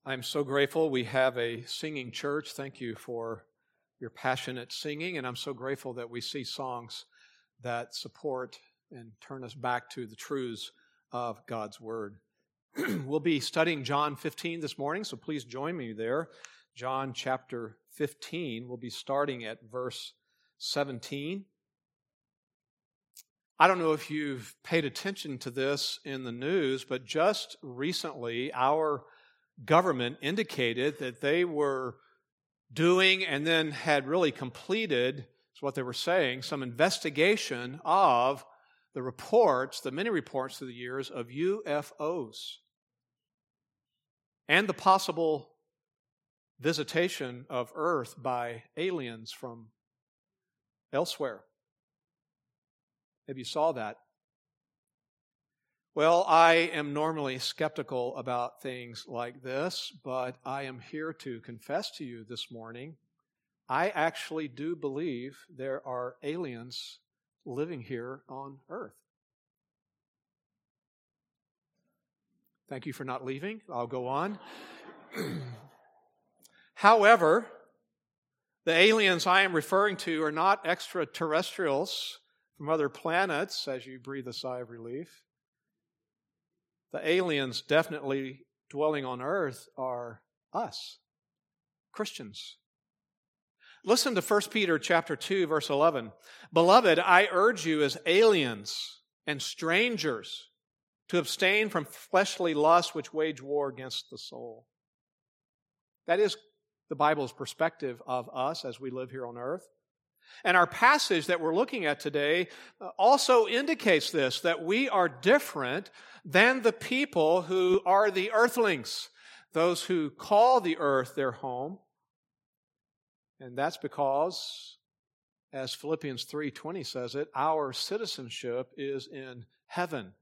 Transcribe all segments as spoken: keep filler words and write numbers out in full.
I'm so grateful we have a singing church. Thank you for your passionate singing, and I'm so grateful that we see songs that support and turn us back to the truths of God's Word. We'll be studying John fifteen this morning, so please join me there. John chapter fifteen, we'll be starting at verse seventeen. I don't know if you've paid attention to this in the news, but just recently our government indicated that they were doing and then had really completed, is what they were saying, some investigation of the reports, the many reports through the years of U F Os and the possible visitation of Earth by aliens from elsewhere. Maybe you saw that. Well, I am normally skeptical about things like this, but I am here to confess to you this morning, I actually do believe there are aliens living here on Earth. Thank you for not leaving. I'll go on. However, the aliens I am referring to are not extraterrestrials from other planets, as you breathe a sigh of relief. The aliens definitely dwelling on earth are us, Christians. Listen to First Peter chapter two, verse eleven. Beloved, I urge you as aliens and strangers to abstain from fleshly lusts which wage war against the soul. That is the Bible's perspective of us as we live here on earth. And our passage that we're looking at today also indicates this, that we are different than the people who are the earthlings, those who call the earth their home. And that's because, as Philippians three twenty says it, our citizenship is in heaven.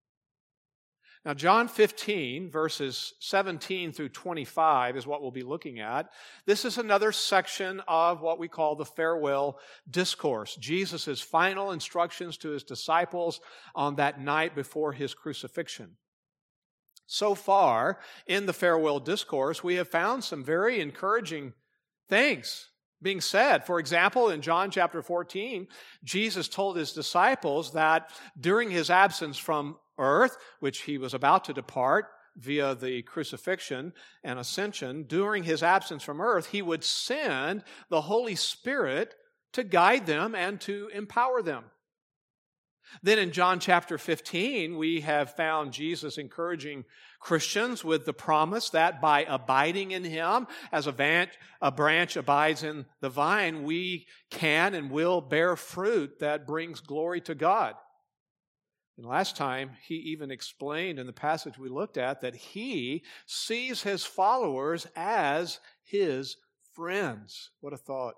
Now, John fifteen, verses seventeen through twenty-five is what we'll be looking at. This is another section of what we call the farewell discourse, Jesus' final instructions to his disciples on that night before his crucifixion. So far, in the farewell discourse, we have found some very encouraging things being said. For example, in John chapter fourteen, Jesus told his disciples that during his absence from earth, which he was about to depart via the crucifixion and ascension, during his absence from earth, he would send the Holy Spirit to guide them and to empower them. Then in John chapter fifteen, we have found Jesus encouraging Christians with the promise that by abiding in him, as a, van- a branch abides in the vine, we can and will bear fruit that brings glory to God. And last time, he even explained in the passage we looked at that he sees his followers as his friends. What a thought.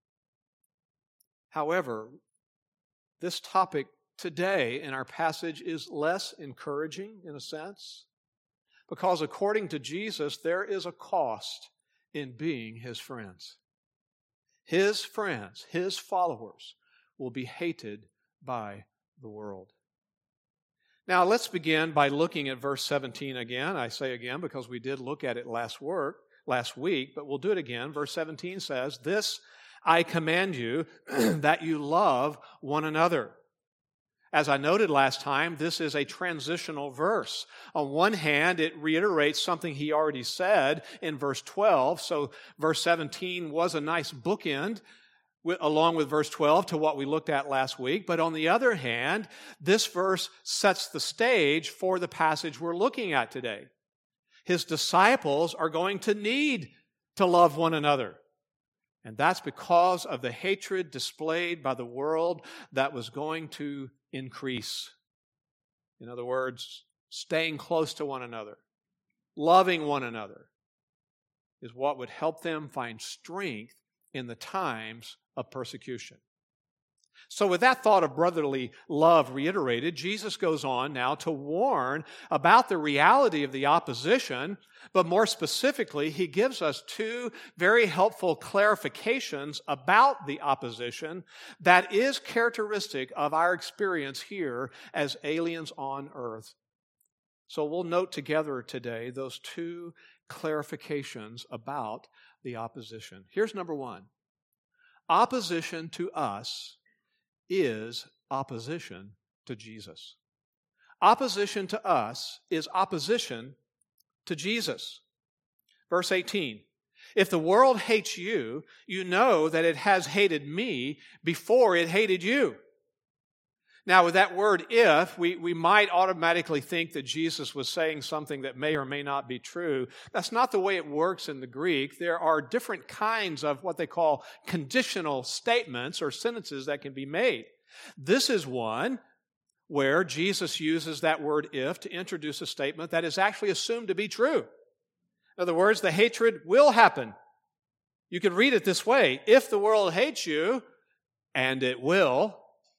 However, this topic today in our passage is less encouraging in a sense, because according to Jesus, there is a cost in being his friends. His friends, his followers, will be hated by the world. Now, let's begin by looking at verse seventeen again. I say again because we did look at it last work, last week, but we'll do it again. Verse seventeen says, "This I command you, that you love one another." As I noted last time, this is a transitional verse. On one hand, it reiterates something he already said in verse twelve. So verse seventeen was a nice bookend along with verse twelve to what we looked at last week. But on the other hand, this verse sets the stage for the passage we're looking at today. His disciples are going to need to love one another. And that's because of the hatred displayed by the world that was going to increase. In other words, staying close to one another, loving one another, is what would help them find strength in the times of persecution. So with that thought of brotherly love reiterated, Jesus goes on now to warn about the reality of the opposition, but more specifically, he gives us two very helpful clarifications about the opposition that is characteristic of our experience here as aliens on earth. So we'll note together today those two clarifications about the opposition. Here's number one. Opposition to us is opposition to Jesus. Opposition to us is opposition to Jesus. Verse eighteen, if the world hates you, you know that it has hated me before it hated you. Now, with that word if, we, we might automatically think that Jesus was saying something that may or may not be true. That's not the way it works in the Greek. There are different kinds of what they call conditional statements or sentences that can be made. This is one where Jesus uses that word if to introduce a statement that is actually assumed to be true. In other words, the hatred will happen. You can read it this way: if the world hates you, and it will.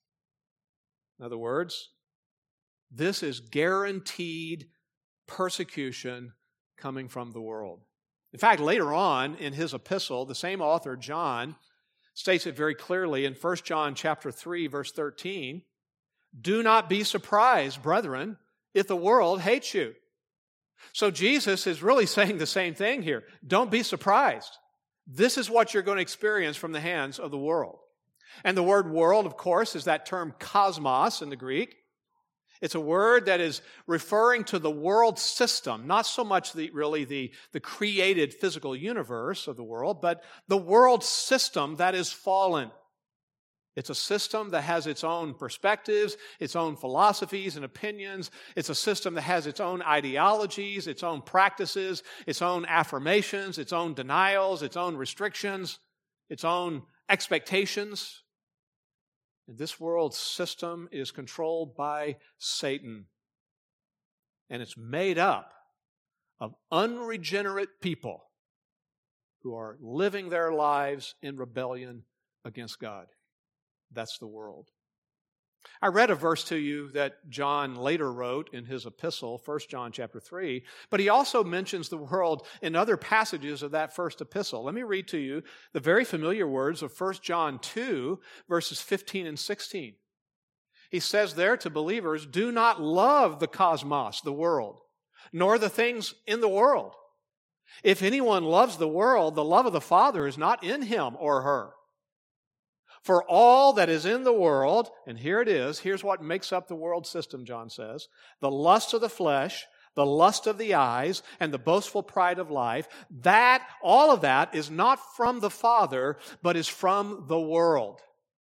In other words, this is guaranteed persecution coming from the world. In fact, later on in his epistle, the same author, John, states it very clearly in First John chapter three, verse thirteen, do not be surprised, brethren, if the world hates you. So Jesus is really saying the same thing here. Don't be surprised. This is what you're going to experience from the hands of the world. And the word world, of course, is that term cosmos in the Greek. It's a word that is referring to the world system, not so much the, really the, the created physical universe of the world, but the world system that is fallen. It's a system that has its own perspectives, its own philosophies and opinions. It's a system that has its own ideologies, its own practices, its own affirmations, its own denials, its own restrictions, its own expectations. And this world system is controlled by Satan. And it's made up of unregenerate people who are living their lives in rebellion against God. That's the world. I read a verse to you that John later wrote in his epistle, First John chapter three, but he also mentions the world in other passages of that first epistle. Let me read to you the very familiar words of First John two, verses fifteen and sixteen. He says there to believers, do not love the cosmos, the world, nor the things in the world. If anyone loves the world, the love of the Father is not in him or her. For all that is in the world, and here it is, here's what makes up the world system, John says, the lust of the flesh, the lust of the eyes, and the boastful pride of life, that, all of that is not from the Father, but is from the world.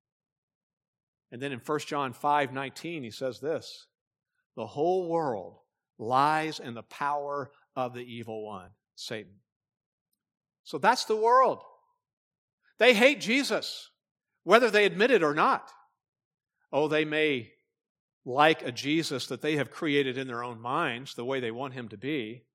And then in First John five nineteen, he says this, the whole world lies in the power of the evil one, Satan. So that's the world. They hate Jesus, whether they admit it or not. Oh, they may like a Jesus that they have created in their own minds, the way they want him to be.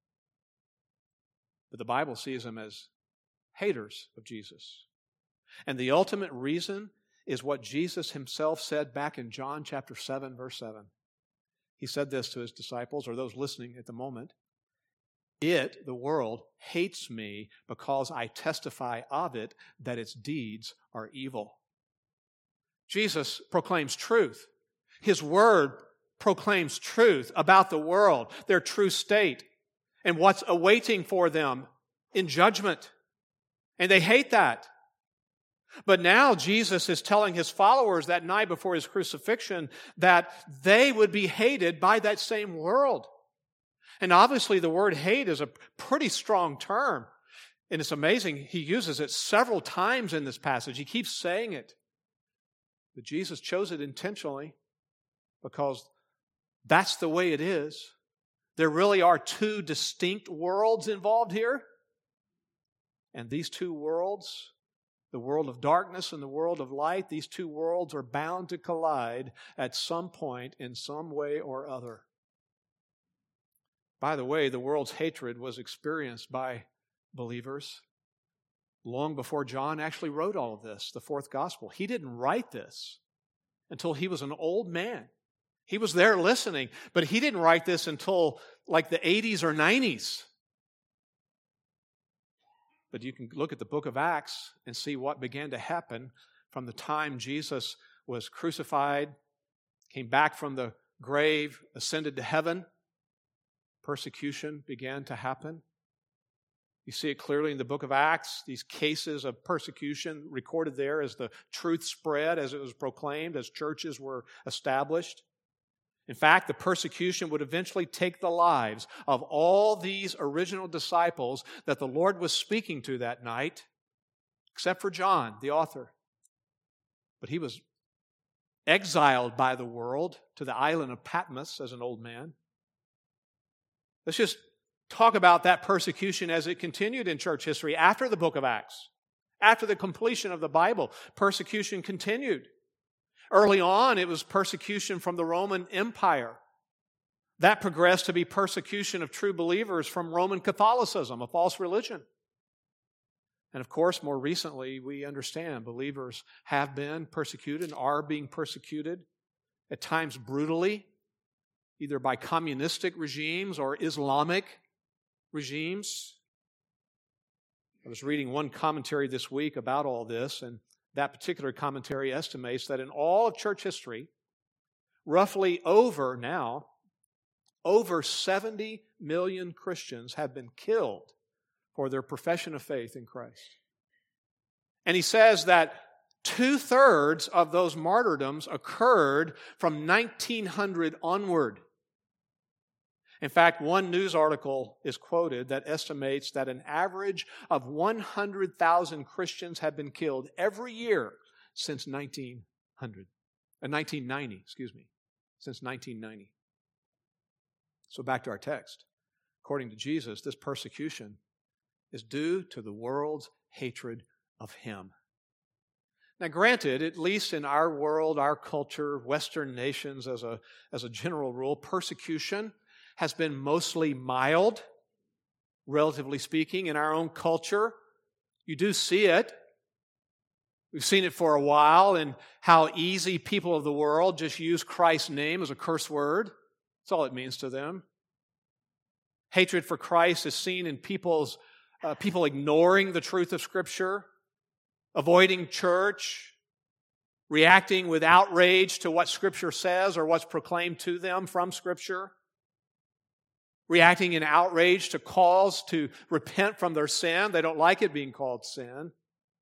But the Bible sees them as haters of Jesus. And the ultimate reason is what Jesus himself said back in John chapter seven, verse seven. He said this to his disciples, or those listening at the moment. It, the world, hates me because I testify of it that its deeds are evil. Jesus proclaims truth. His word proclaims truth about the world, their true state, and what's awaiting for them in judgment. And they hate that. But now Jesus is telling his followers that night before his crucifixion that they would be hated by that same world. And obviously the word hate is a pretty strong term. And it's amazing, he uses it several times in this passage. He keeps saying it. But Jesus chose it intentionally because that's the way it is. There really are two distinct worlds involved here. And these two worlds, the world of darkness and the world of light, these two worlds are bound to collide at some point in some way or other. By the way, the world's hatred was experienced by believers long before John actually wrote all of this, the fourth gospel. He didn't write this until he was an old man. He was there listening, but he didn't write this until like the eighties or nineties. But you can look at the book of Acts and see what began to happen from the time Jesus was crucified, came back from the grave, ascended to heaven. Persecution began to happen. You see it clearly in the book of Acts, these cases of persecution recorded there as the truth spread, as it was proclaimed, as churches were established. In fact, the persecution would eventually take the lives of all these original disciples that the Lord was speaking to that night, except for John, the author. But he was exiled by the world to the island of Patmos as an old man. Let's just talk about that persecution as it continued in church history after the book of Acts. After the completion of the Bible, persecution continued. Early on, it was persecution from the Roman Empire. That progressed to be persecution of true believers from Roman Catholicism, a false religion. And of course, more recently, we understand believers have been persecuted and are being persecuted, at times brutally, either by communistic regimes or Islamic regimes. I was reading one commentary this week about all this, and that particular commentary estimates that in all of church history, roughly over now, over seventy million Christians have been killed for their profession of faith in Christ. And he says that two-thirds of those martyrdoms occurred from nineteen hundred onward. In fact, one news article is quoted that estimates that an average of one hundred thousand Christians have been killed every year since nineteen hundred, uh, nineteen ninety, excuse me, since nineteen ninety. So back to our text. According to Jesus, this persecution is due to the world's hatred of Him. Now, granted, at least in our world, our culture, Western nations as a, as a general rule, persecution has been mostly mild, relatively speaking, in our own culture. You do see it. We've seen it for a while in how easy people of the world just use Christ's name as a curse word. That's all it means to them. Hatred for Christ is seen in people's uh, people ignoring the truth of Scripture, avoiding church, reacting with outrage to what Scripture says or what's proclaimed to them from Scripture, reacting in outrage to calls to repent from their sin. They don't like it being called sin.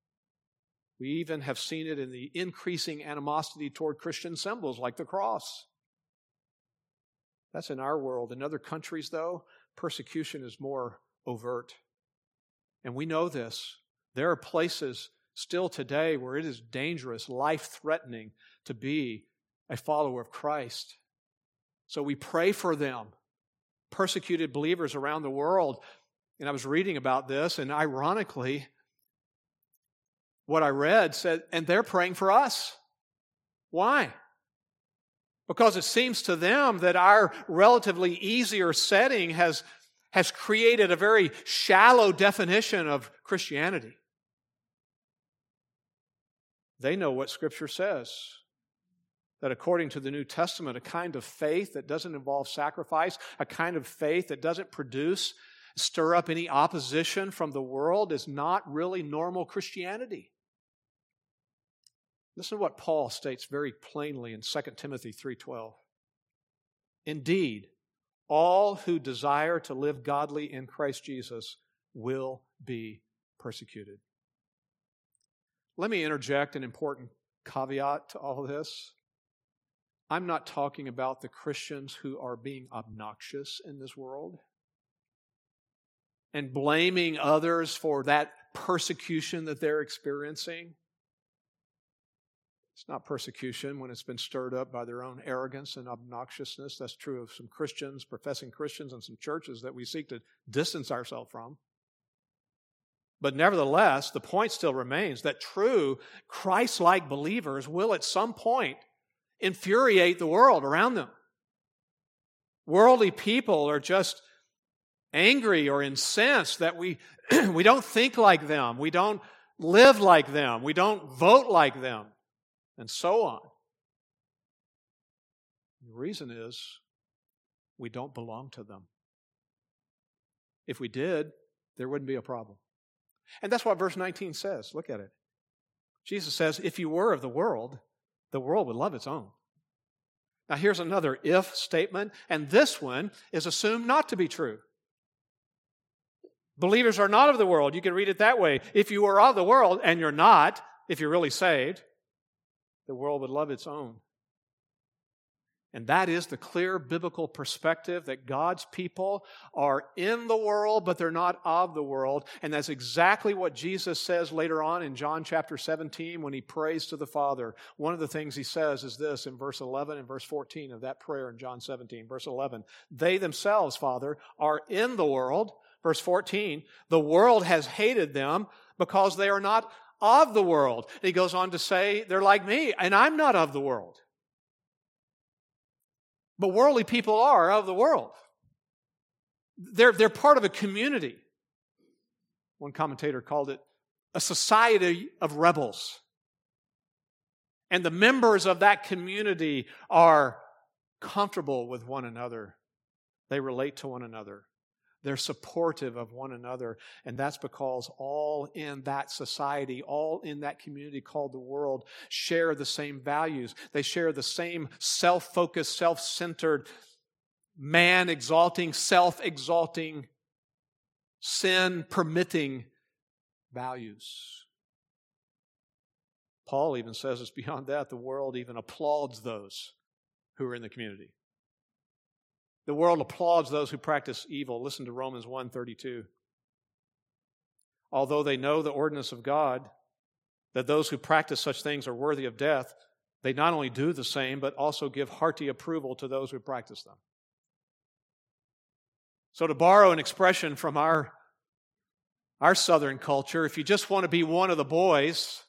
We even have seen it in the increasing animosity toward Christian symbols like the cross. That's in our world. In other countries, though, persecution is more overt. And we know this. There are places still today where it is dangerous, life-threatening to be a follower of Christ. So we pray for them, persecuted believers around the world. And I was reading about this, and ironically, what I read said, and they're praying for us. Why? Because it seems to them that our relatively easier setting has, has created a very shallow definition of Christianity. They know what Scripture says, that according to the New Testament, a kind of faith that doesn't involve sacrifice, a kind of faith that doesn't produce, stir up any opposition from the world is not really normal Christianity. Listen to what Paul states very plainly in Second Timothy three twelve. Indeed, all who desire to live godly in Christ Jesus will be persecuted. Let me interject an important caveat to all of this. I'm not talking about the Christians who are being obnoxious in this world and blaming others for that persecution that they're experiencing. It's not persecution when it's been stirred up by their own arrogance and obnoxiousness. That's true of some Christians, professing Christians, and some churches that we seek to distance ourselves from. But nevertheless, the point still remains that true Christ-like believers will at some point infuriate the world around them. Worldly people are just angry or incensed that we, we don't think like them, we don't live like them, we don't vote like them, and so on. The reason is we don't belong to them. If we did, there wouldn't be a problem. And that's what verse nineteen says. Look at it. Jesus says, if you were of the world, the world would love its own. Now here's another if statement, and this one is assumed not to be true. Believers are not of the world. You can read it that way. If you were of the world, and you're not, if you're really saved, the world would love its own. And that is the clear biblical perspective that God's people are in the world, but they're not of the world. And that's exactly what Jesus says later on in John chapter seventeen when he prays to the Father. One of the things he says is this in verse eleven and verse fourteen of that prayer in John seventeen. Verse eleven, they themselves, Father, are in the world. Verse fourteen, the world has hated them because they are not of the world. And he goes on to say, they're like me, and I'm not of the world. But worldly people are of the world. They're, they're part of a community. One commentator called it a society of rebels. And the members of that community are comfortable with one another. They relate to one another. They're supportive of one another. And that's because all in that society, all in that community called the world, share the same values. They share the same self-focused, self-centered, man-exalting, self-exalting, sin-permitting values. Paul even says it's beyond that. The world even applauds those who are in the community. The world applauds those who practice evil. Listen to Romans one thirty-two. Although they know the ordinance of God, that those who practice such things are worthy of death, they not only do the same, but also give hearty approval to those who practice them. So to borrow an expression from our, our Southern culture, if you just want to be one of the boys,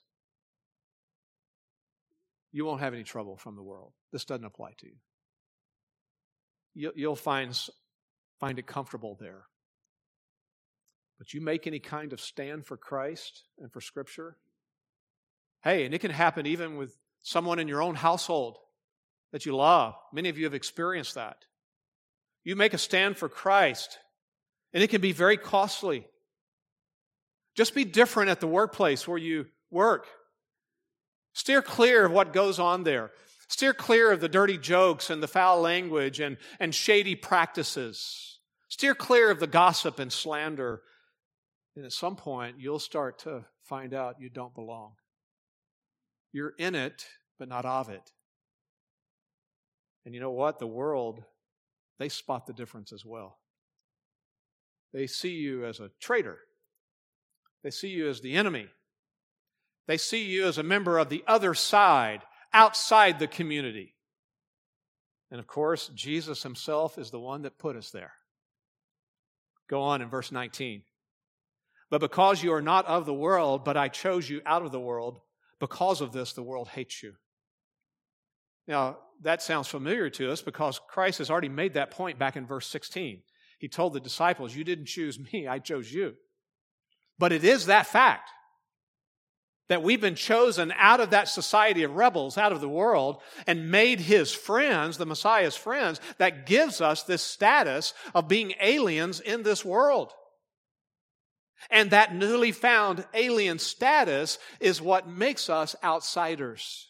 you won't have any trouble from the world. This doesn't apply to you. You'll find, find it comfortable there. But you make any kind of stand for Christ and for Scripture, hey, and it can happen even with someone in your own household that you love. Many of you have experienced that. You make a stand for Christ, and it can be very costly. Just be different at the workplace where you work. Steer clear of what goes on there. Steer clear of the dirty jokes and the foul language and, and shady practices. Steer clear of the gossip and slander. And at some point, you'll start to find out you don't belong. You're in it, but not of it. And you know what? The world, they spot the difference as well. They see you as a traitor. They see you as the enemy. They see you as a member of the other side, outside the community. And of course, Jesus himself is the one that put us there. Go on in verse nineteen. But because you are not of the world, but I chose you out of the world, because of this the world hates you. Now, that sounds familiar to us because Christ has already made that point back in verse sixteen. He told the disciples, you didn't choose me, I chose you. But it is that fact that we've been chosen out of that society of rebels, out of the world, and made his friends, the Messiah's friends, that gives us this status of being aliens in this world. And that newly found alien status is what makes us outsiders.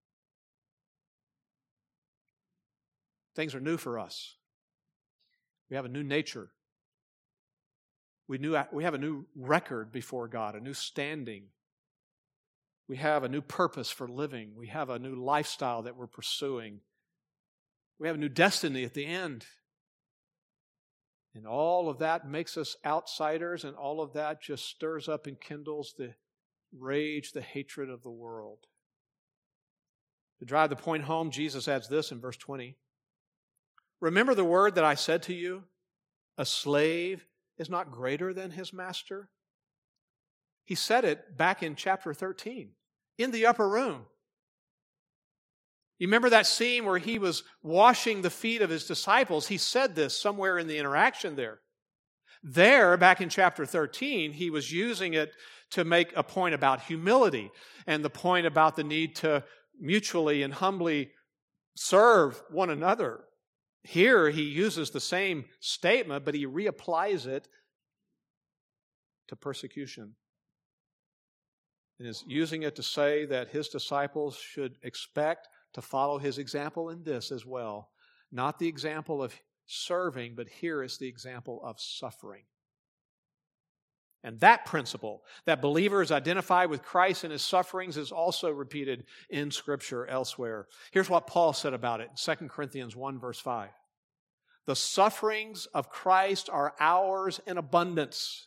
Things are new for us. We have a new nature. We, knew, we have a new record before God, a new standing. We have a new purpose for living. We have a new lifestyle that we're pursuing. We have a new destiny at the end. And all of that makes us outsiders, and all of that just stirs up and kindles the rage, the hatred of the world. To drive the point home, Jesus adds this in verse twenty. Remember the word that I said to you, a slave is not greater than his master? He said it back in chapter thirteen. In the upper room. You remember that scene where he was washing the feet of his disciples? He said this somewhere in the interaction there. There, back in chapter thirteen, he was using it to make a point about humility and the point about the need to mutually and humbly serve one another. Here, he uses the same statement, but he reapplies it to persecution. And is using it to say that his disciples should expect to follow his example in this as well. Not the example of serving, but here is the example of suffering. And that principle, that believers identify with Christ and his sufferings, is also repeated in Scripture elsewhere. Here's what Paul said about it in Second Corinthians one, verse five. The sufferings of Christ are ours in abundance.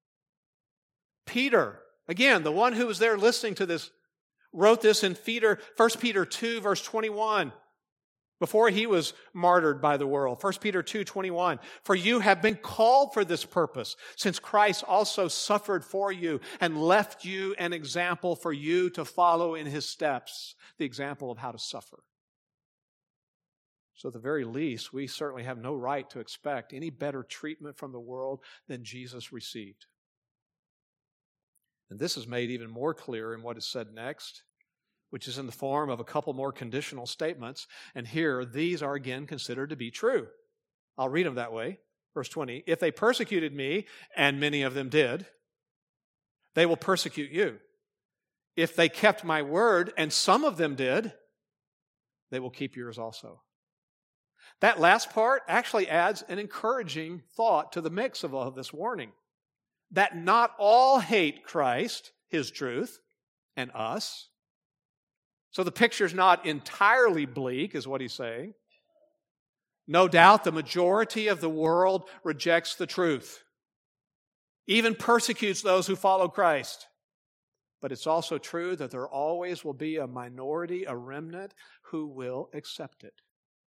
Peter, again, the one who was there listening to this, wrote this in First Peter two, verse twenty-one, before he was martyred by the world. First Peter two, twenty-one, for you have been called for this purpose, since Christ also suffered for you and left you an example for you to follow in his steps, the example of how to suffer. So at the very least, we certainly have no right to expect any better treatment from the world than Jesus received. And this is made even more clear in what is said next, which is in the form of a couple more conditional statements. And here, these are again considered to be true. I'll read them that way. Verse twenty, if they persecuted me, and many of them did, they will persecute you. If they kept my word, and some of them did, they will keep yours also. That last part actually adds an encouraging thought to the mix of all of this warning. That not all hate Christ, his truth, and us. So the picture's not entirely bleak, is what he's saying. No doubt the majority of the world rejects the truth, even persecutes those who follow Christ. But it's also true that there always will be a minority, a remnant, who will accept it.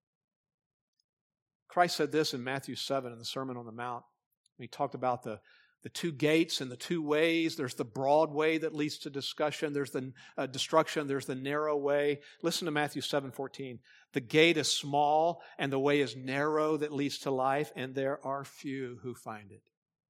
Christ said this in Matthew seven in the Sermon on the Mount. He talked about the The two gates and the two ways. There's the broad way that leads to discussion. There's the uh, destruction. There's the narrow way. Listen to Matthew seven fourteen. The gate is small and the way is narrow that leads to life, and there are few who find it.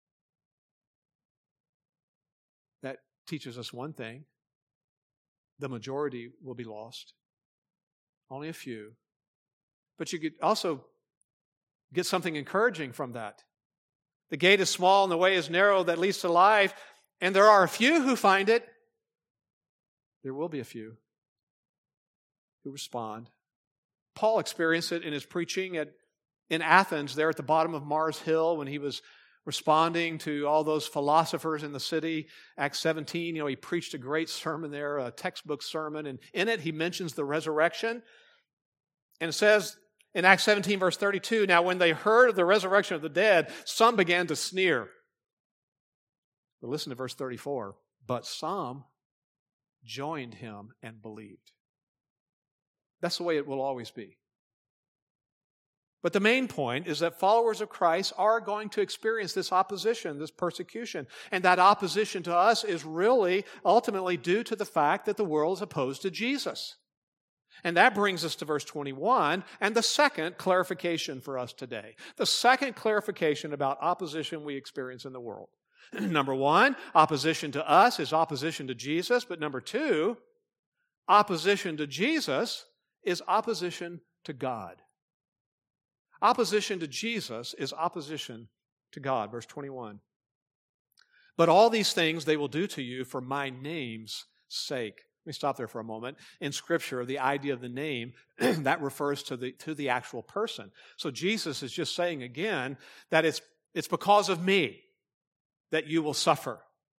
That teaches us one thing. The majority will be lost. Only a few. But you could also get something encouraging from that. The gate is small and the way is narrow that leads to life, and there are a few who find it. There will be a few who respond. Paul experienced it in his preaching at, in Athens, there at the bottom of Mars Hill, when he was responding to all those philosophers in the city. Acts seventeen, you know, he preached a great sermon there, a textbook sermon, and in it he mentions the resurrection. And it says, in Acts seventeen, verse thirty-two, now when they heard of the resurrection of the dead, some began to sneer. But listen to verse thirty-four. But some joined him and believed. That's the way it will always be. But the main point is that followers of Christ are going to experience this opposition, this persecution. And that opposition to us is really ultimately due to the fact that the world is opposed to Jesus. And that brings us to verse twenty-one and the second clarification for us today. The second clarification about opposition we experience in the world. Number one, opposition to us is opposition to Jesus. But number two, opposition to Jesus is opposition to God. Opposition to Jesus is opposition to God. Verse twenty-one. But all these things they will do to you for my name's sake. Let me stop there for a moment. In Scripture, the idea of the name, that refers to the, to the actual person. So Jesus is just saying again that it's, it's because of me that you will suffer.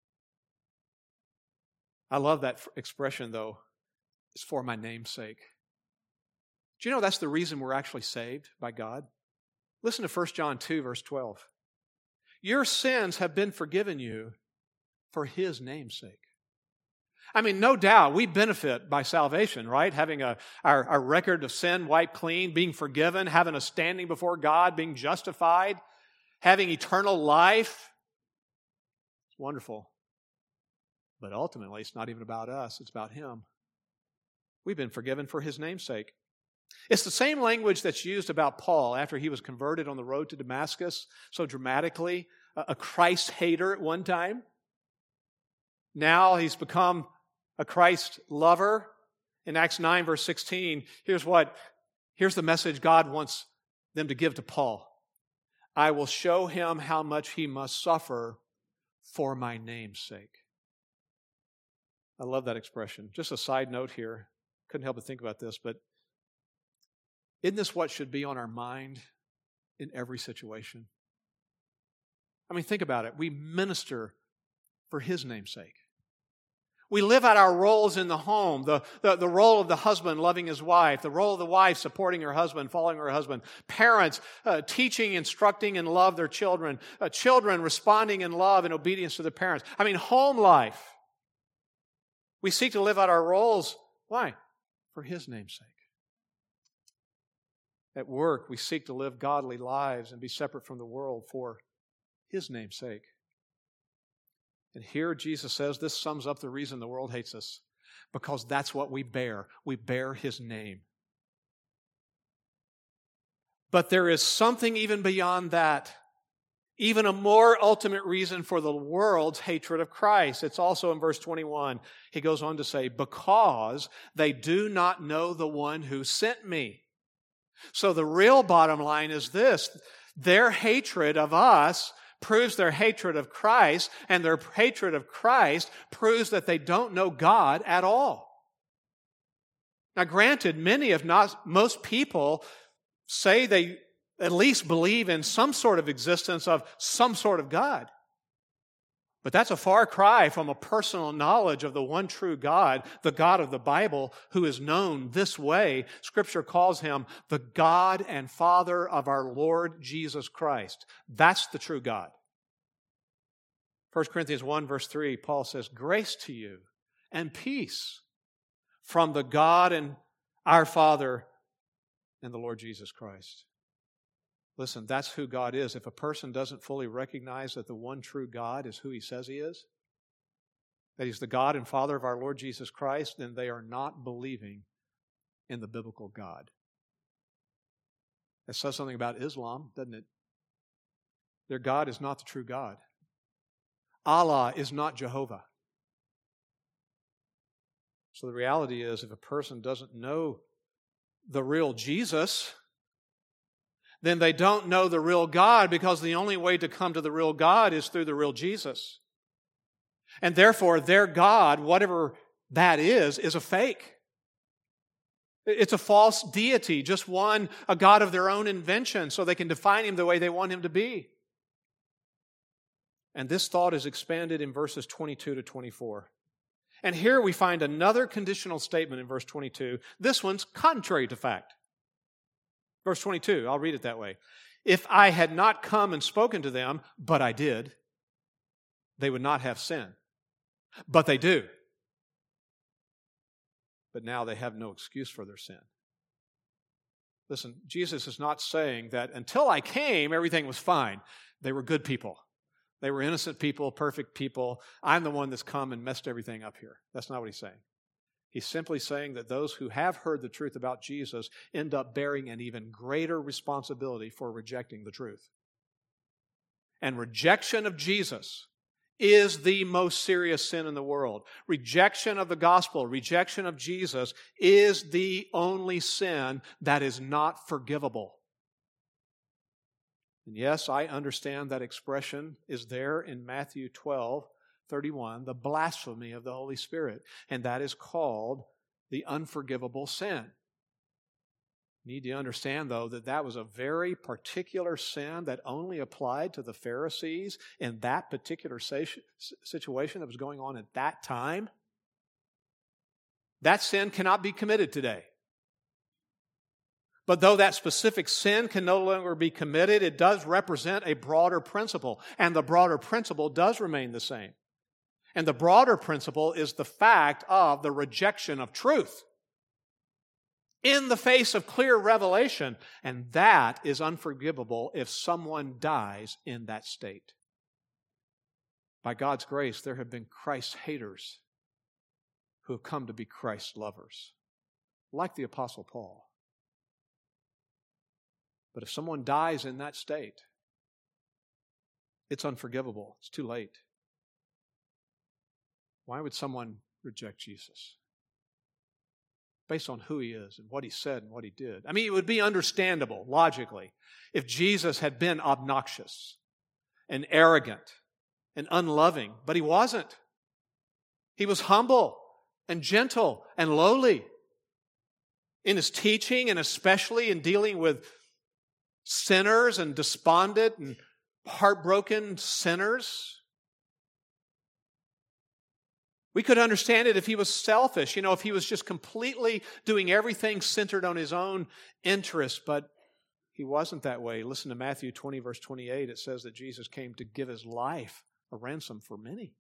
I love that expression, though. It's for my name's sake. Do you know that's the reason we're actually saved by God? Listen to First John two, verse twelve. Your sins have been forgiven you for His name's sake. I mean, no doubt we benefit by salvation, right? Having a, our, our record of sin wiped clean, being forgiven, having a standing before God, being justified, having eternal life. It's wonderful. But ultimately, it's not even about us. It's about Him. We've been forgiven for His name's sake. It's the same language that's used about Paul after he was converted on the road to Damascus so dramatically, a Christ hater at one time. Now he's become a Christ lover. In Acts nine, verse sixteen, here's what, here's the message God wants them to give to Paul. I will show him how much he must suffer for my name's sake. I love that expression. Just a side note here. Couldn't help but think about this, but isn't this what should be on our mind in every situation? I mean, think about it. We minister for His name's sake. We live out our roles in the home, the, the, the role of the husband loving his wife, the role of the wife supporting her husband, following her husband, parents uh, teaching, instructing, and love their children, uh, children responding in love and obedience to their parents. I mean, home life. We seek to live out our roles. Why? For His name's sake. At work, we seek to live godly lives and be separate from the world for His name's sake. And here Jesus says this sums up the reason the world hates us. Because that's what we bear. We bear His name. But there is something even beyond that. Even a more ultimate reason for the world's hatred of Christ. It's also in verse twenty-one. He goes on to say, because they do not know the one who sent me. So the real bottom line is this. Their hatred of us proves their hatred of Christ, and their hatred of Christ proves that they don't know God at all. Now granted, many, if not most people, say they at least believe in some sort of existence of some sort of God. But that's a far cry from a personal knowledge of the one true God, the God of the Bible, who is known this way. Scripture calls Him the God and Father of our Lord Jesus Christ. That's the true God. First Corinthians one, verse three, Paul says, grace to you and peace from the God and our Father and the Lord Jesus Christ. Listen, that's who God is. If a person doesn't fully recognize that the one true God is who He says He is, that He's the God and Father of our Lord Jesus Christ, then they are not believing in the biblical God. That says something about Islam, doesn't it? Their God is not the true God. Allah is not Jehovah. So the reality is, if a person doesn't know the real Jesus, then they don't know the real God, because the only way to come to the real God is through the real Jesus. And therefore, their God, whatever that is, is a fake. It's a false deity, just one, a God of their own invention, so they can define Him the way they want Him to be. And this thought is expanded in verses twenty-two to twenty-four. And here we find another conditional statement in verse twenty-two. This one's contrary to fact. Verse twenty-two, I'll read it that way. If I had not come and spoken to them, but I did, they would not have sin. But they do. But now they have no excuse for their sin. Listen, Jesus is not saying that until I came, everything was fine. They were good people. They were innocent people, perfect people. I'm the one that's come and messed everything up here. That's not what He's saying. He's simply saying that those who have heard the truth about Jesus end up bearing an even greater responsibility for rejecting the truth. And rejection of Jesus is the most serious sin in the world. Rejection of the gospel, rejection of Jesus is the only sin that is not forgivable. And yes, I understand that expression is there in Matthew twelve thirty-one, the blasphemy of the Holy Spirit, and that is called the unforgivable sin. You need to understand, though, that that was a very particular sin that only applied to the Pharisees in that particular situation that was going on at that time. That sin cannot be committed today. But though that specific sin can no longer be committed, it does represent a broader principle, and the broader principle does remain the same. And the broader principle is the fact of the rejection of truth in the face of clear revelation, and that is unforgivable if someone dies in that state. By God's grace, there have been Christ haters who have come to be Christ lovers, like the Apostle Paul. But if someone dies in that state, it's unforgivable. It's too late. Why would someone reject Jesus? Based on who He is and what He said and what He did. I mean, it would be understandable, logically, if Jesus had been obnoxious and arrogant and unloving, but He wasn't. He was humble and gentle and lowly in His teaching, and especially in dealing with sinners and despondent and heartbroken sinners. We could understand it if he was selfish, you know, if he was just completely doing everything centered on his own interests, but he wasn't that way. Listen to Matthew twenty, verse twenty-eight. It says that Jesus came to give his life a ransom for many.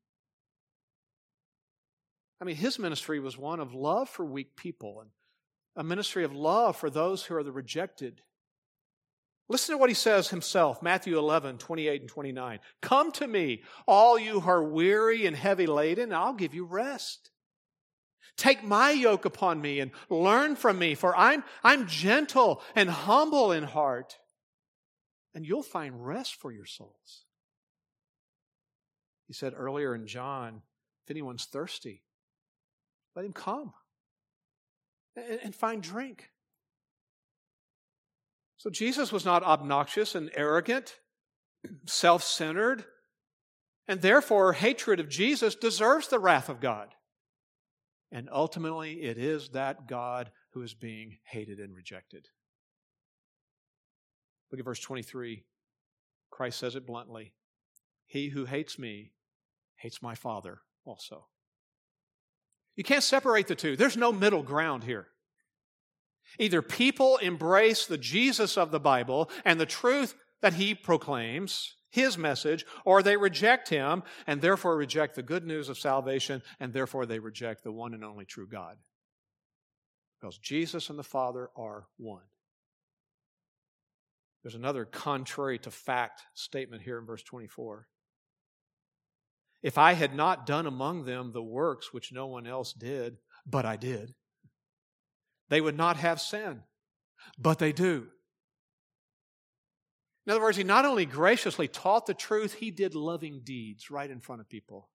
I mean, his ministry was one of love for weak people and a ministry of love for those who are the rejected. Listen to what he says himself, Matthew eleven, twenty-eight and twenty-nine. Come to me, all you who are weary and heavy laden, and I'll give you rest. Take my yoke upon me and learn from me, for I'm, I'm gentle and humble in heart, and you'll find rest for your souls. He said earlier in John, if anyone's thirsty, let him come and, and find drink. So Jesus was not obnoxious and arrogant, self-centered, and therefore hatred of Jesus deserves the wrath of God. And ultimately, it is that God who is being hated and rejected. Look at verse twenty-three. Christ says it bluntly. He who hates me hates my Father also. You can't separate the two. There's no middle ground here. Either people embrace the Jesus of the Bible and the truth that he proclaims, his message, or they reject him and therefore reject the good news of salvation, and therefore they reject the one and only true God. Because Jesus and the Father are one. There's another contrary to fact statement here in verse twenty-four. If I had not done among them the works which no one else did, but I did, they would not have sin, but they do. In other words, he not only graciously taught the truth, he did loving deeds right in front of people.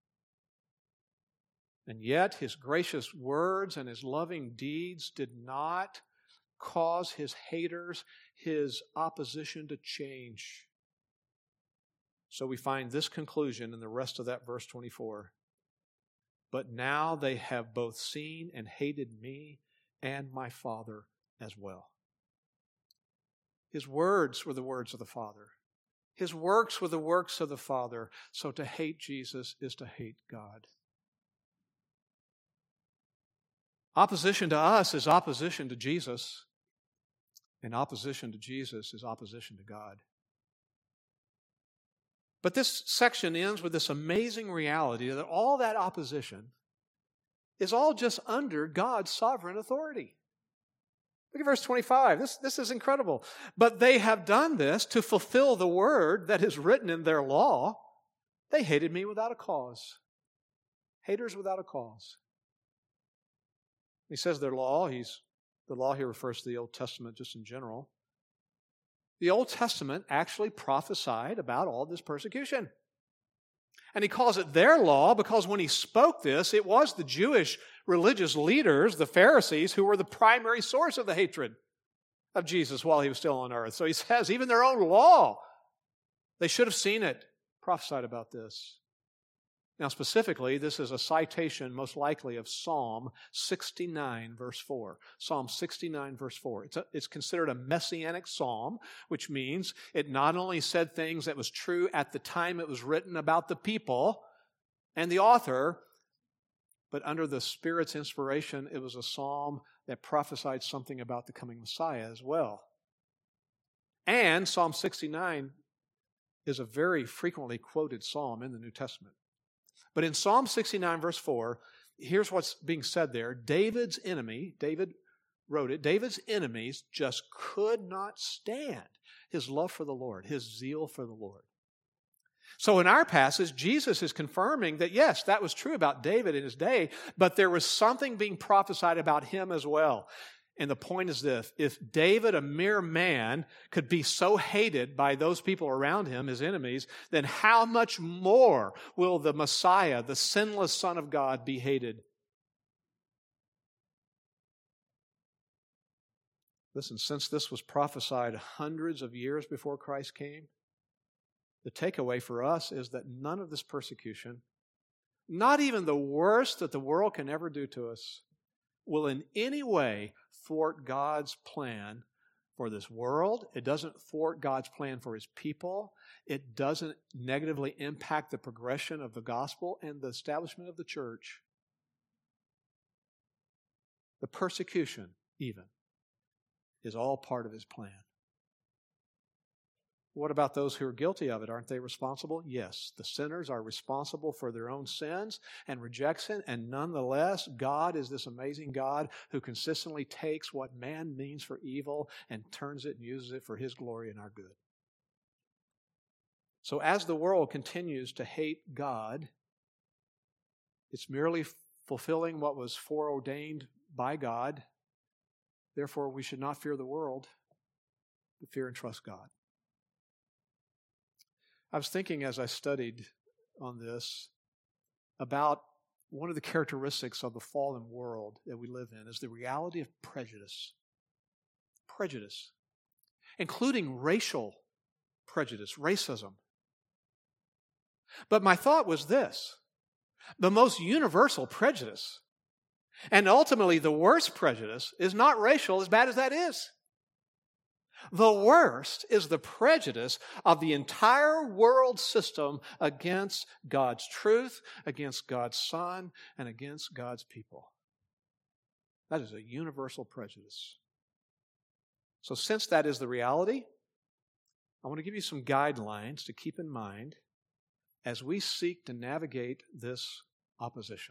And yet, his gracious words and his loving deeds did not cause his haters, his opposition to change. So we find this conclusion in the rest of that verse twenty-four. But now they have both seen and hated me and my Father as well. His words were the words of the Father. His works were the works of the Father. So to hate Jesus is to hate God. Opposition to us is opposition to Jesus, and opposition to Jesus is opposition to God. But this section ends with this amazing reality that all that opposition is all just under God's sovereign authority. Look at verse twenty-five. This, this is incredible. But they have done this to fulfill the word that is written in their law. They hated me without a cause. Haters without a cause. He says their law. He's, the law here refers to the Old Testament just in general. The Old Testament actually prophesied about all this persecution. And he calls it their law because when he spoke this, it was the Jewish religious leaders, the Pharisees, who were the primary source of the hatred of Jesus while he was still on earth. So he says, even their own law, they should have seen it, prophesied about this. Now specifically, this is a citation most likely of Psalm sixty-nine, verse four. Psalm sixty-nine, verse four. It's, a, it's considered a messianic psalm, which means it not only said things that was true at the time it was written about the people and the author, but under the Spirit's inspiration, it was a psalm that prophesied something about the coming Messiah as well. And Psalm sixty-nine is a very frequently quoted psalm in the New Testament. But in Psalm sixty-nine, verse four, here's what's being said there. David's enemy, David wrote it, David's enemies just could not stand his love for the Lord, his zeal for the Lord. So in our passage, Jesus is confirming that, yes, that was true about David in his day, but there was something being prophesied about him as well. And the point is this: if David, a mere man, could be so hated by those people around him, his enemies, then how much more will the Messiah, the sinless Son of God, be hated? Listen, since this was prophesied hundreds of years before Christ came, the takeaway for us is that none of this persecution, not even the worst that the world can ever do to us, will in any way thwart God's plan for this world. It doesn't thwart God's plan for his people. It doesn't negatively impact the progression of the gospel and the establishment of the church. the persecution even, is all part of his plan. What about those who are guilty of it? Aren't they responsible? Yes, the sinners are responsible for their own sins and rejection, and nonetheless, God is this amazing God who consistently takes what man means for evil and turns it and uses it for his glory and our good. So as the world continues to hate God, it's merely fulfilling what was foreordained by God. Therefore, we should not fear the world, but fear and trust God. I was thinking as I studied on this about one of the characteristics of the fallen world that we live in is the reality of prejudice. Prejudice, including racial prejudice, racism. But my thought was this: the most universal prejudice, and ultimately the worst prejudice, is not racial, as bad as that is. The worst is the prejudice of the entire world system against God's truth, against God's Son, and against God's people. That is a universal prejudice. So since that is the reality, I want to give you some guidelines to keep in mind as we seek to navigate this opposition.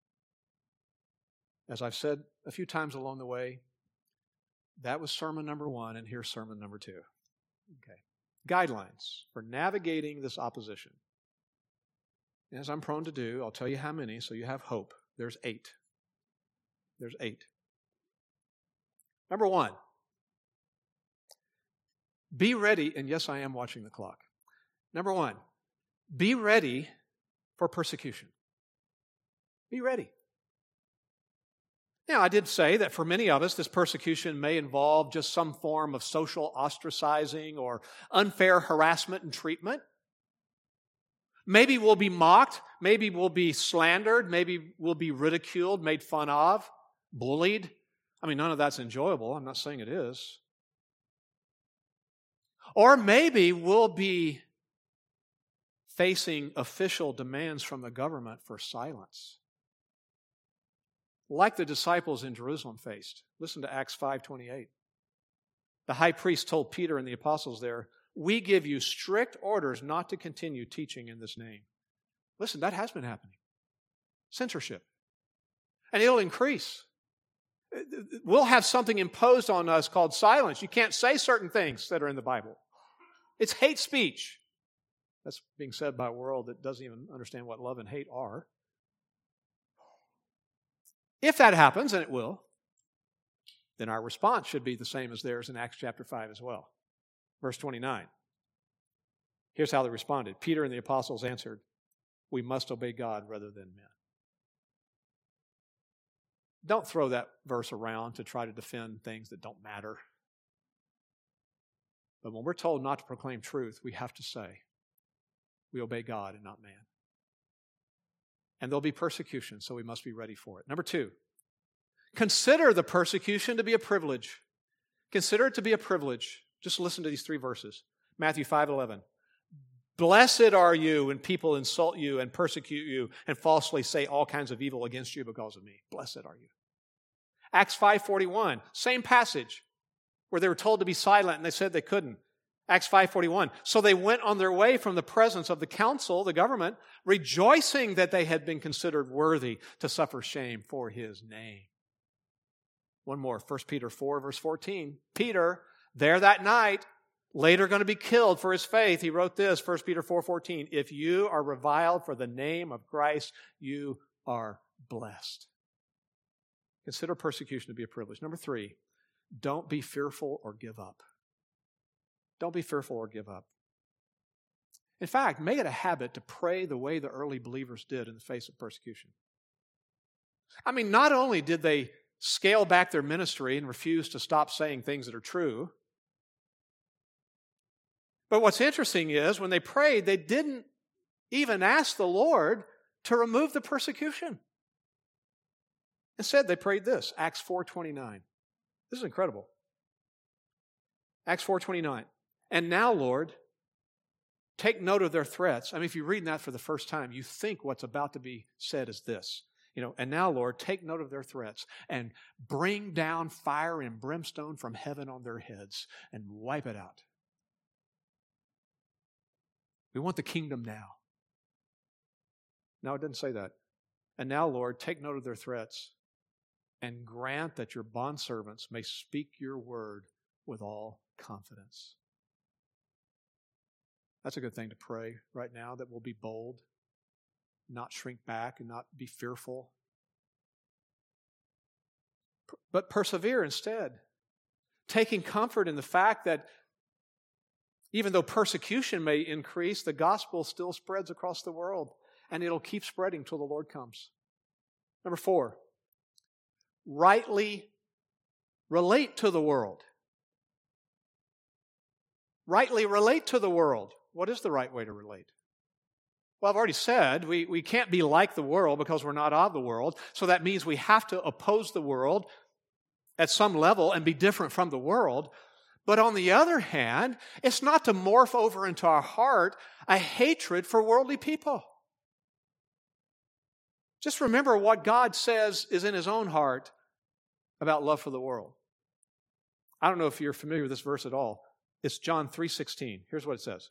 As I've said a few times along the way, that was sermon number one, and here's sermon number two. Okay. Guidelines for navigating this opposition. As I'm prone to do, I'll tell you how many, so you have hope. There's eight. There's eight. Number one, be ready, and yes, I am watching the clock. Number one, be ready for persecution. Be ready. Now, I did say that for many of us, this persecution may involve just some form of social ostracizing or unfair harassment and treatment. Maybe we'll be mocked. Maybe we'll be slandered. Maybe we'll be ridiculed, made fun of, bullied. I mean, none of that's enjoyable. I'm not saying it is. Or maybe we'll be facing official demands from the government for silence, like the disciples in Jerusalem faced. Listen to Acts five twenty-eight. The high priest told Peter and the apostles there, "We give you strict orders not to continue teaching in this name." Listen, that has been happening. Censorship. And it'll increase. We'll have something imposed on us called silence. You can't say certain things that are in the Bible. It's hate speech. That's being said by a world that doesn't even understand what love and hate are. If that happens, and it will, then our response should be the same as theirs in Acts chapter five as well. Verse twenty-nine. Here's how they responded. Peter and the apostles answered, "We must obey God rather than men." Don't throw that verse around to try to defend things that don't matter. But when we're told not to proclaim truth, we have to say, we obey God and not man. And there'll be persecution, so we must be ready for it. Number two, consider the persecution to be a privilege. Consider it to be a privilege. Just listen to these three verses. Matthew five eleven. Blessed are you when people insult you and persecute you and falsely say all kinds of evil against you because of me. Blessed are you. Acts five forty-one, same passage where they were told to be silent and they said they couldn't. Acts five forty-one. So they went on their way from the presence of the council, the government, rejoicing that they had been considered worthy to suffer shame for his name. One more, First Peter four, verse fourteen. Peter, there that night, later going to be killed for his faith, he wrote this, First Peter four fourteen. If you are reviled for the name of Christ, you are blessed. Consider persecution to be a privilege. Number three, don't be fearful or give up. Don't be fearful or give up. In fact, make it a habit to pray the way the early believers did in the face of persecution. I mean, not only did they scale back their ministry and refuse to stop saying things that are true, but what's interesting is when they prayed, they didn't even ask the Lord to remove the persecution. Instead, they prayed this, Acts four twenty-nine. This is incredible. Acts four twenty-nine. And now, Lord, take note of their threats. I mean, if you're reading that for the first time, you think what's about to be said is this. You know, and now, Lord, take note of their threats and bring down fire and brimstone from heaven on their heads and wipe it out. We want the kingdom now. No, it didn't say that. And now, Lord, take note of their threats and grant that your bondservants may speak your word with all confidence. That's a good thing to pray right now, that we'll be bold, not shrink back and not be fearful, but persevere instead, taking comfort in the fact that even though persecution may increase, the gospel still spreads across the world, and it'll keep spreading till the Lord comes. Number four, rightly relate to the world. Rightly relate to the world. What is the right way to relate? Well, I've already said we, we can't be like the world because we're not of the world. So that means we have to oppose the world at some level and be different from the world. But on the other hand, it's not to morph over into our heart a hatred for worldly people. Just remember what God says is in His own heart about love for the world. I don't know if you're familiar with this verse at all. It's John three sixteen. Here's what it says.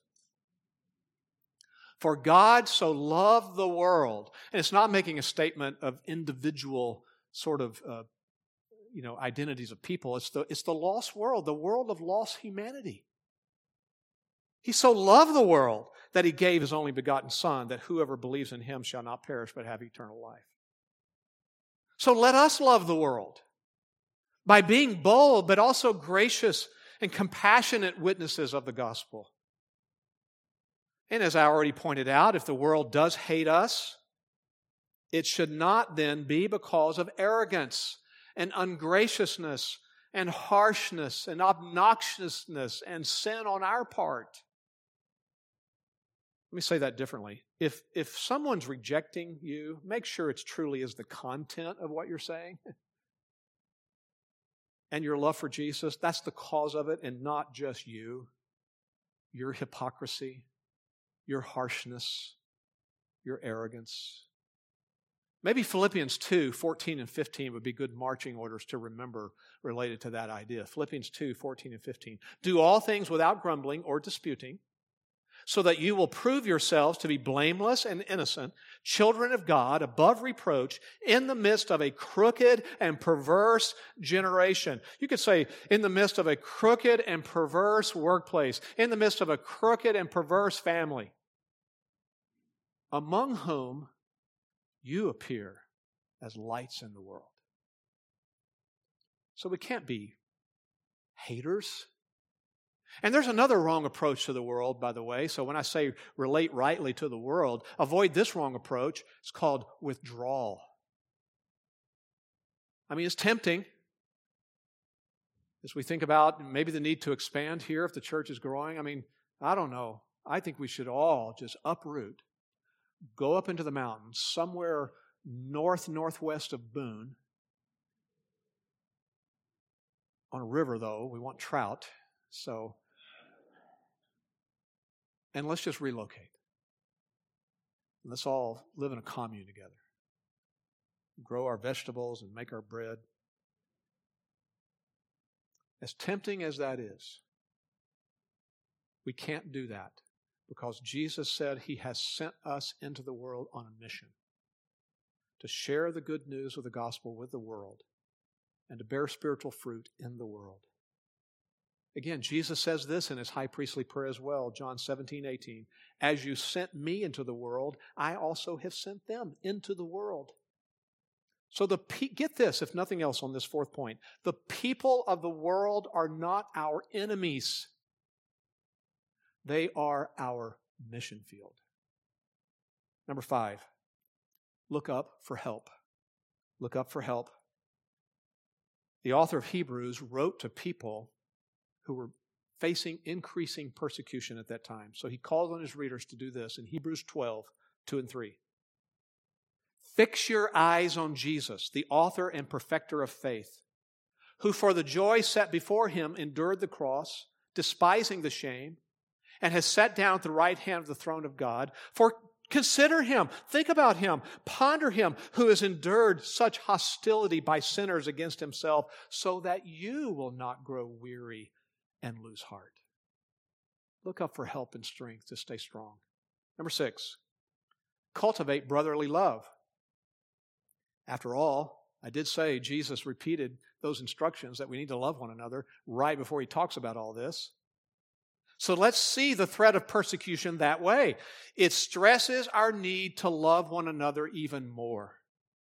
For God so loved the world, and it's not making a statement of individual sort of, uh, you know, identities of people. It's the, it's the lost world, the world of lost humanity. He so loved the world that He gave His only begotten Son, that whoever believes in Him shall not perish but have eternal life. So let us love the world by being bold but also gracious and compassionate witnesses of the gospel. And as I already pointed out, if the world does hate us, it should not then be because of arrogance and ungraciousness and harshness and obnoxiousness and sin on our part. Let me say that differently. If, if someone's rejecting you, make sure it's truly is the content of what you're saying. And your love for Jesus, that's the cause of it, and not just you. Your hypocrisy, your harshness, your arrogance. Maybe Philippians two, fourteen and fifteen would be good marching orders to remember related to that idea. Philippians two, fourteen and fifteen. Do all things without grumbling or disputing, so that you will prove yourselves to be blameless and innocent, children of God, above reproach, in the midst of a crooked and perverse generation. You could say, in the midst of a crooked and perverse workplace, in the midst of a crooked and perverse family, among whom you appear as lights in the world. So we can't be haters. And there's another wrong approach to the world, by the way. So when I say relate rightly to the world, avoid this wrong approach. It's called withdrawal. I mean, it's tempting. As we think about maybe the need to expand here if the church is growing. I mean, I don't know. I think we should all just uproot, go up into the mountains, somewhere north-northwest of Boone. On a river, though, we want trout. So, and let's just relocate. Let's all live in a commune together. Grow our vegetables and make our bread. As tempting as that is, we can't do that because Jesus said He has sent us into the world on a mission to share the good news of the gospel with the world and to bear spiritual fruit in the world. Again, Jesus says this in His high priestly prayer as well, John seventeen, eighteen. As you sent me into the world, I also have sent them into the world. So the get this, if nothing else, on this fourth point. The people of the world are not our enemies. They are our mission field. Number five, look up for help. Look up for help. The author of Hebrews wrote to people who were facing increasing persecution at that time. So he calls on his readers to do this in Hebrews twelve, two and three. Fix your eyes on Jesus, the author and perfecter of faith, who for the joy set before Him endured the cross, despising the shame, and has sat down at the right hand of the throne of God. For Consider him. Think about him. Ponder him who has endured such hostility by sinners against himself, so that you will not grow weary and lose heart. Look up for help and strength to stay strong. Number six, cultivate brotherly love. After all, I did say Jesus repeated those instructions that we need to love one another right before he talks about all this. So let's see the threat of persecution that way. It stresses our need to love one another even more.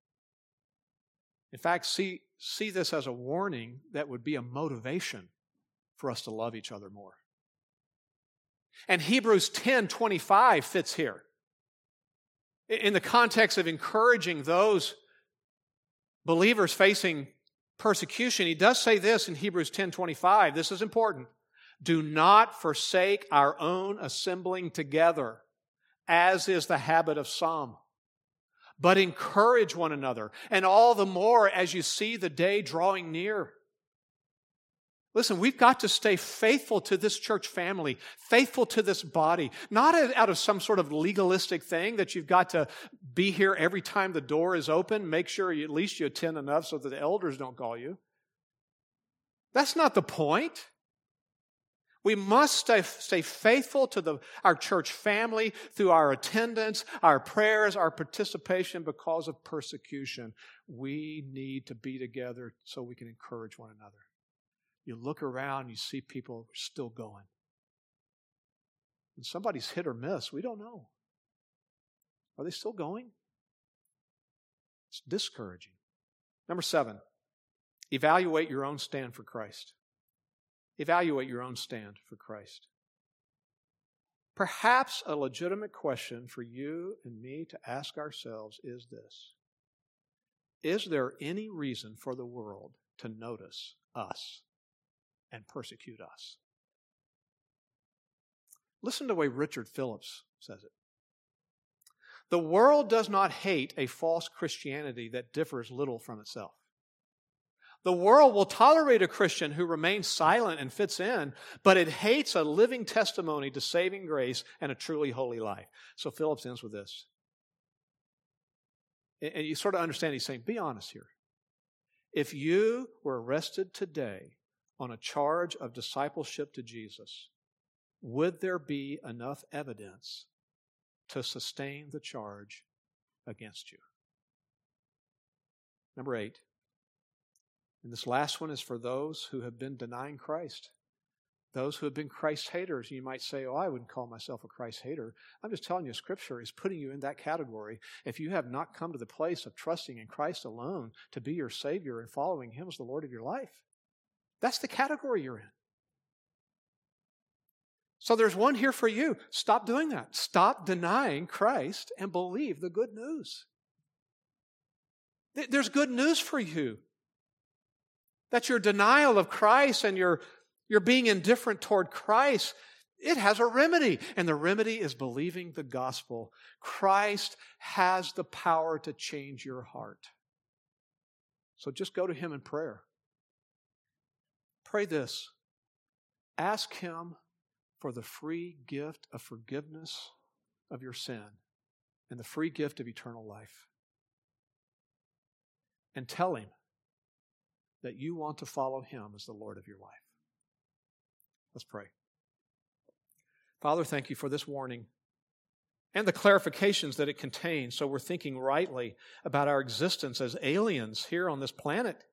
In fact, see, see this as a warning that would be a motivation for us to love each other more. And Hebrews ten twenty-five fits here. In the context of encouraging those believers facing persecution, he does say this in Hebrews ten twenty-five. This is important. Do not forsake our own assembling together, as is the habit of some, but encourage one another, and all the more as you see the day drawing near. Listen, we've got to stay faithful to this church family, faithful to this body, not out of some sort of legalistic thing that you've got to be here every time the door is open. Make sure you, at least you attend enough so that the elders don't call you. That's not the point. We must stay, stay faithful to the, our church family through our attendance, our prayers, our participation because of persecution. We need to be together so we can encourage one another. You look around, you see people still going. And somebody's hit or miss, we don't know. Are they still going? It's discouraging. Number seven, evaluate your own stand for Christ. Evaluate your own stand for Christ. Perhaps a legitimate question for you and me to ask ourselves is this: is there any reason for the world to notice us and persecute us? Listen to the way Richard Phillips says it. The world does not hate a false Christianity that differs little from itself. The world will tolerate a Christian who remains silent and fits in, but it hates a living testimony to saving grace and a truly holy life. So Phillips ends with this. And you sort of understand he's saying, be honest here. If you were arrested today on a charge of discipleship to Jesus, would there be enough evidence to sustain the charge against you? Number eight. And this last one is for those who have been denying Christ. Those who have been Christ haters. You might say, oh, I wouldn't call myself a Christ hater. I'm just telling you, Scripture is putting you in that category. If you have not come to the place of trusting in Christ alone to be your Savior and following Him as the Lord of your life, that's the category you're in. So there's one here for you. Stop doing that. Stop denying Christ and believe the good news. There's good news for you. That your denial of Christ and your, your being indifferent toward Christ, it has a remedy. And the remedy is believing the gospel. Christ has the power to change your heart. So just go to Him in prayer. Pray this. Ask Him for the free gift of forgiveness of your sin and the free gift of eternal life. And tell Him that you want to follow Him as the Lord of your life. Let's pray. Father, thank you for this warning and the clarifications that it contains, so we're thinking rightly about our existence as aliens here on this planet.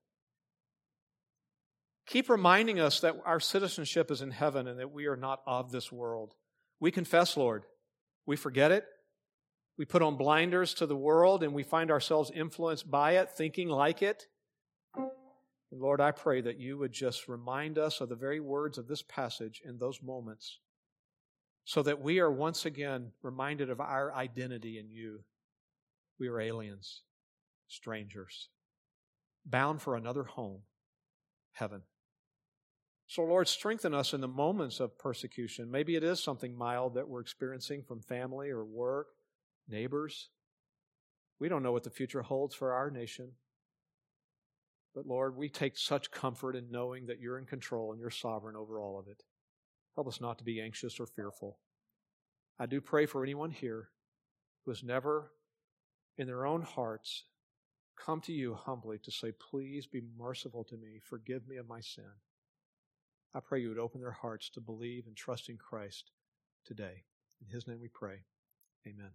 Keep reminding us that our citizenship is in heaven and that we are not of this world. We confess, Lord, we forget it. We put on blinders to the world and we find ourselves influenced by it, thinking like it. And Lord, I pray that you would just remind us of the very words of this passage in those moments so that we are once again reminded of our identity in you. We are aliens, strangers, bound for another home, heaven. So Lord, strengthen us in the moments of persecution. Maybe it is something mild that we're experiencing from family or work, neighbors. We don't know what the future holds for our nation. But Lord, we take such comfort in knowing that you're in control and you're sovereign over all of it. Help us not to be anxious or fearful. I do pray for anyone here who has never in their own hearts come to you humbly to say, please be merciful to me, forgive me of my sin. I pray you would open their hearts to believe and trust in Christ today. In his name we pray. Amen.